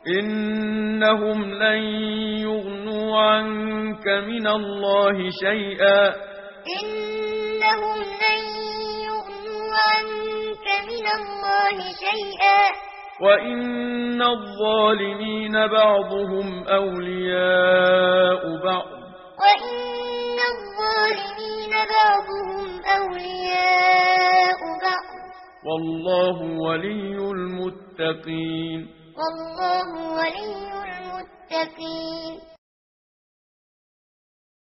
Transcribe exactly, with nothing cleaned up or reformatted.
إنهم لن يغنوا عنك من الله شيئا إنهم لن يغنوا عنك من الله شيئا وإن الظالمين بعضهم أولياء بعض وإن الظالمين بعضهم أولياء بعض والله ولي المتقين والله ولي المتقين